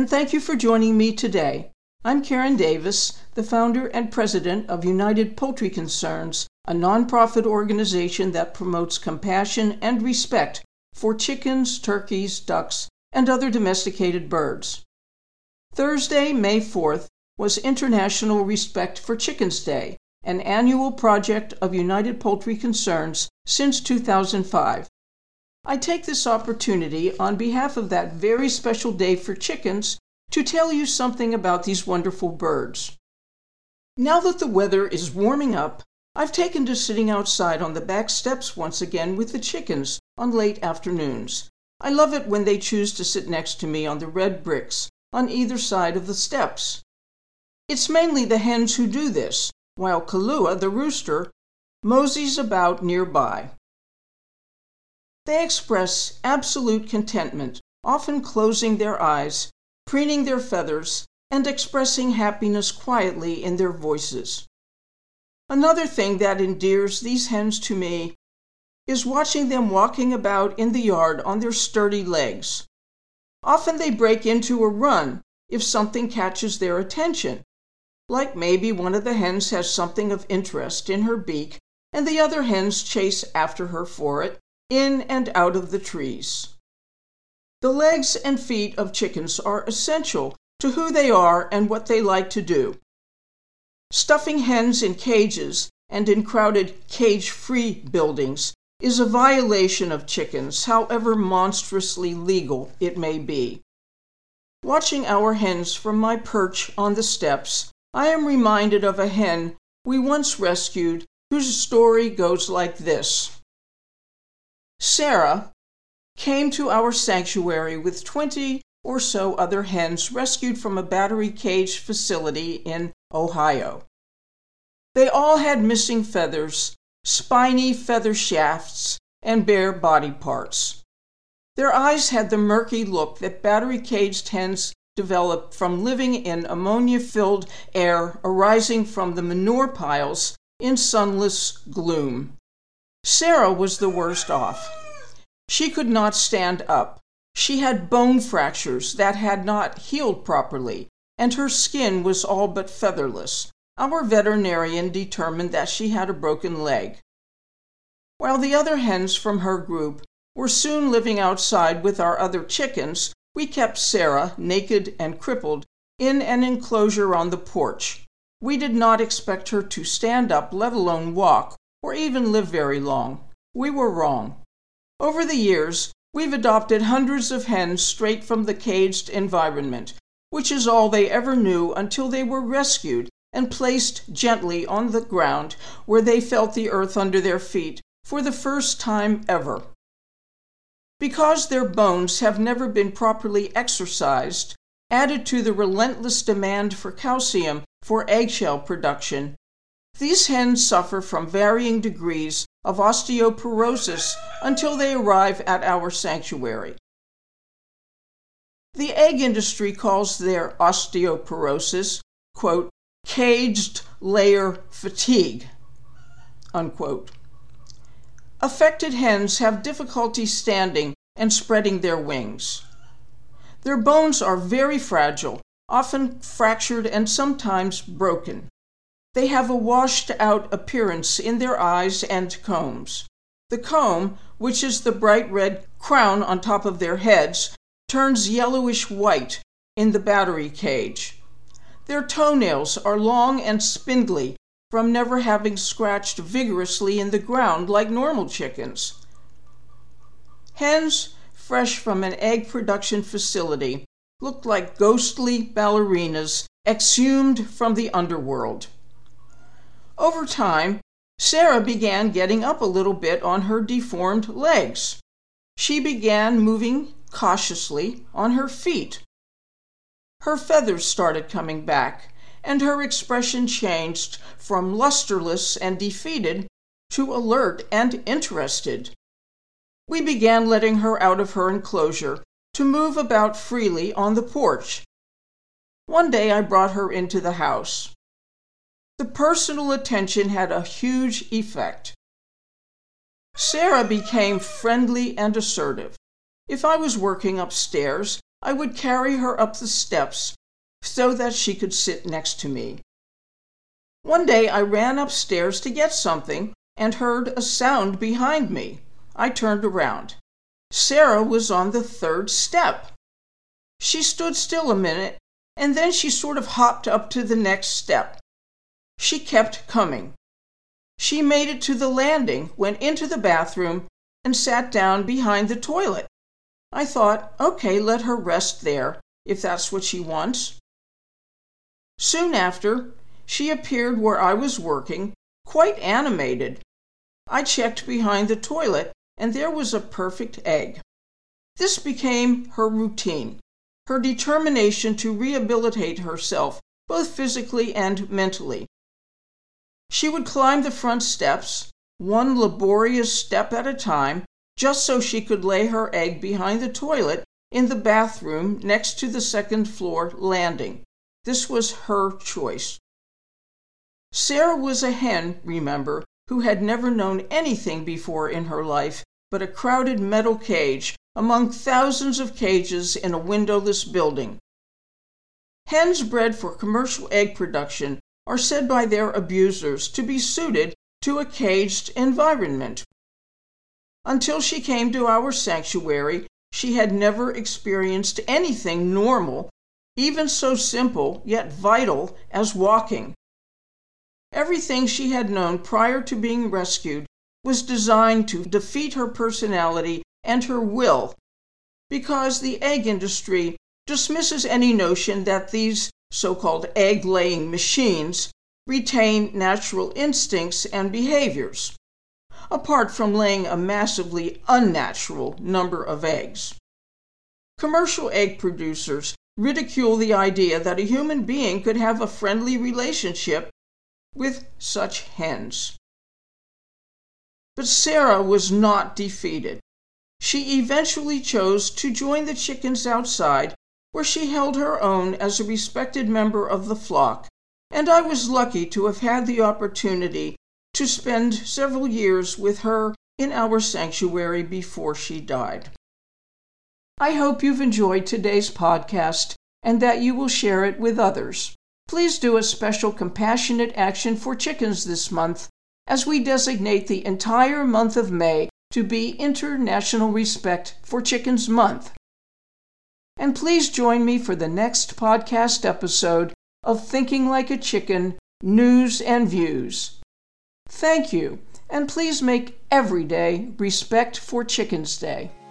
and thank you for joining me today. I'm Karen Davis, the founder and president of United Poultry Concerns, a nonprofit organization that promotes compassion and respect for chickens, turkeys, ducks, and other domesticated birds. Thursday, May 4th, was International Respect for Chickens Day, an annual project of United Poultry Concerns since 2005. I take this opportunity on behalf of that very special day for chickens to tell you something about these wonderful birds. Now that the weather is warming up, I've taken to sitting outside on the back steps once again with the chickens on late afternoons. I love it when they choose to sit next to me on the red bricks on either side of the steps. It's mainly the hens who do this, while Kalua, the rooster, moseys about nearby. They express absolute contentment, often closing their eyes, preening their feathers, and expressing happiness quietly in their voices. Another thing that endears these hens to me is watching them walking about in the yard on their sturdy legs. Often they break into a run if something catches their attention, like maybe one of the hens has something of interest in her beak and the other hens chase after her for it, in and out of the trees. The legs and feet of chickens are essential to who they are and what they like to do. Stuffing hens in cages and in crowded cage-free buildings is a violation of chickens, however monstrously legal it may be. Watching our hens from my perch on the steps, I am reminded of a hen we once rescued whose story goes like this. Sarah came to our sanctuary with 20 or so other hens rescued from a battery cage facility in Ohio. They all had missing feathers, spiny feather shafts, and bare body parts. Their eyes had the murky look that battery-caged hens develop from living in ammonia-filled air arising from the manure piles in sunless gloom. Sarah was the worst off. She could not stand up. She had bone fractures that had not healed properly, and her skin was all but featherless. Our veterinarian determined that she had a broken leg. While the other hens from her group were soon living outside with our other chickens, we kept Sarah, naked and crippled, in an enclosure on the porch. We did not expect her to stand up, let alone walk, or even live very long. We were wrong. Over the years, we've adopted hundreds of hens straight from the caged environment, which is all they ever knew until they were rescued and placed gently on the ground where they felt the earth under their feet for the first time ever. Because their bones have never been properly exercised, added to the relentless demand for calcium for eggshell production, these hens suffer from varying degrees of osteoporosis until they arrive at our sanctuary. The egg industry calls their osteoporosis, quote, caged layer fatigue, unquote. Affected hens have difficulty standing and spreading their wings. Their bones are very fragile, often fractured and sometimes broken. They have a washed-out appearance in their eyes and combs. The comb, which is the bright red crown on top of their heads, turns yellowish white in the battery cage. Their toenails are long and spindly from never having scratched vigorously in the ground like normal chickens. Hens fresh from an egg production facility look like ghostly ballerinas exhumed from the underworld. Over time, Sarah began getting up a little bit on her deformed legs. She began moving cautiously on her feet. Her feathers started coming back, and her expression changed from lusterless and defeated to alert and interested. We began letting her out of her enclosure to move about freely on the porch. One day I brought her into the house. The personal attention had a huge effect. Sarah became friendly and assertive. If I was working upstairs, I would carry her up the steps so that she could sit next to me. One day I ran upstairs to get something and heard a sound behind me. I turned around. Sarah was on the 3rd step. She stood still a minute, and then she sort of hopped up to the next step. She kept coming. She made it to the landing, went into the bathroom, and sat down behind the toilet. I thought, okay, let her rest there, if that's what she wants. Soon after, she appeared where I was working, quite animated. I checked behind the toilet, and there was a perfect egg. This became her routine, her determination to rehabilitate herself, both physically and mentally. She would climb the front steps, one laborious step at a time, just so she could lay her egg behind the toilet in the bathroom next to the 2nd floor landing. This was her choice. Sarah was a hen, remember, who had never known anything before in her life but a crowded metal cage among thousands of cages in a windowless building. Hens bred for commercial egg production are said by their abusers to be suited to a caged environment. Until she came to our sanctuary, she had never experienced anything normal, even so simple yet vital as walking. Everything she had known prior to being rescued was designed to defeat her personality and her will, because the egg industry dismisses any notion that these so-called egg-laying machines retain natural instincts and behaviors, apart from laying a massively unnatural number of eggs. Commercial egg producers ridicule the idea that a human being could have a friendly relationship with such hens. But Sarah was not defeated. She eventually chose to join the chickens outside, where she held her own as a respected member of the flock, and I was lucky to have had the opportunity to spend several years with her in our sanctuary before she died. I hope you've enjoyed today's podcast and that you will share it with others. Please do a special compassionate action for chickens this month, as we designate the entire month of May to be International Respect for Chickens Month. And please join me for the next podcast episode of Thinking Like a Chicken, News and Views. Thank you, and please make every day Respect for Chickens Day.